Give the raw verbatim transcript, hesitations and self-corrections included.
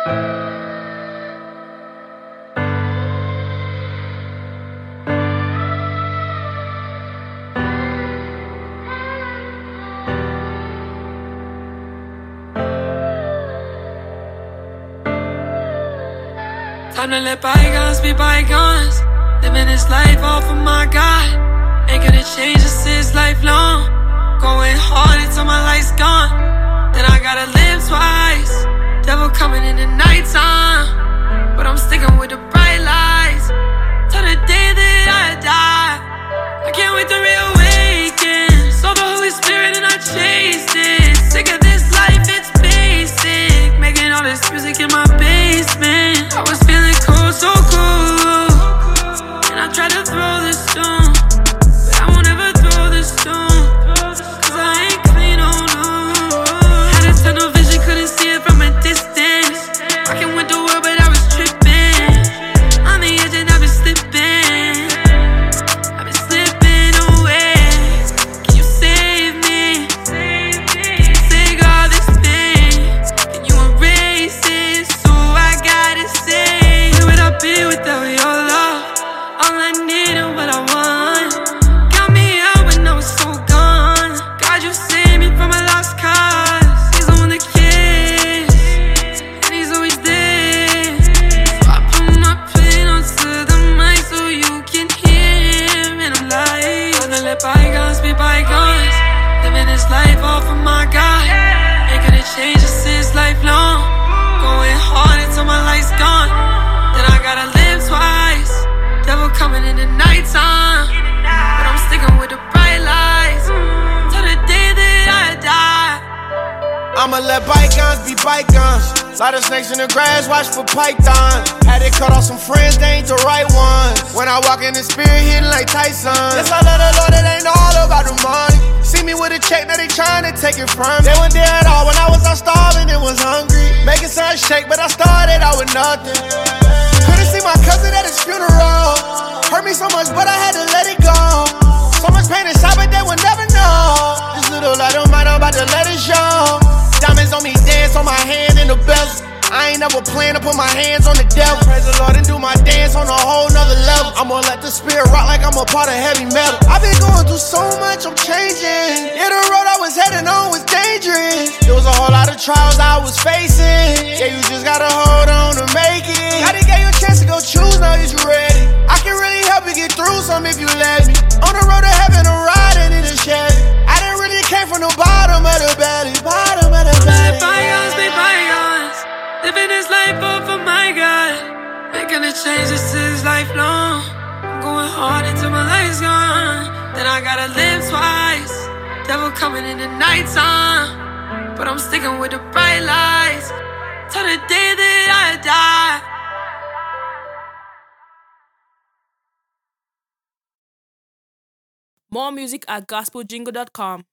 Time to let bygones be bygones. Living this life off of my God. Ain't gonna change this is lifelong. Going hard until my light's gone. Then I gotta live twice. Devil coming in the nighttime, but I'm sticking with the bright lights till the day that I die. I can't wait to reawaken. Saw the Holy Spirit and I chased it. Sick of this life, it's basic. Making all this music in my basement. I was feeling cold, so cool, and I tried to throw the stone, but I won't ever throw the stone, cause I ain't clean, oh no. Had a tunnel vision, couldn't see it from a distance. Rocking with the world, but I was tripping. On the edge and I've been slipping. I've been slipping away. Can you save me? Can you take all this pain? Can you erase it? So I gotta say, where would I be without your love? All I need and what I want. Got me out when I was so gone. God, you saved me from a lost cause. He's the one that cares, and he's always there. So I put my pen onto the mic so you can hear him, and I'm like, I'm gonna let bygones be bygones. Living this life off of my God. Ain't gonna change this is lifelong. Going hard until my light's gone. Then I gotta live twice. Devil coming in the nighttime, but I'm sticking with the bright lights till the day that I die. I'ma let bygones be bygones. Lot of snakes in the grass, watch for pythons. Had to cut off some friends, they ain't the right ones. When I walk in the spirit, hitting like Tyson. Yes, I love the Lord, it ain't all about the money. See me with a check, now they trying to take it from me. They weren't there at all when I was out starving and was hungry. Making sun shake, but I started out with nothing. Couldn't see my cousin at his funeral. Hurt me so much, but I had to let it go. So much pain inside, but they would never know. This little light of mine, I'm about to let it show. Diamonds on me, dance on my hand in the bezel. I ain't never planned to put my hands on the devil. Praise the Lord and do my dance on a whole nother level. I'm gonna let the spirit rock like I'm a part of heavy metal. I've been going through so much, I'm changing. Yeah, the road I was heading on was dangerous. There was a whole lot of trials I was facing. Yeah, you just gotta hold on to make it. Gotta get you a chance to go choose, now is you ready? I can really help you get through some if you let me. On the road to heaven, I'm riding in a Chevy. I didn't really came from the bottom of the belly. Bottom of the belly. Let bygones be bygones. Living this life off of my God. Ain't gonna change, this is lifelong. I'm going hard until my light's gone. Then I gotta live twice. Devil coming in the nighttime, but I'm sticking with the bright lights till the day that I die. More music at gospel jingle dot com.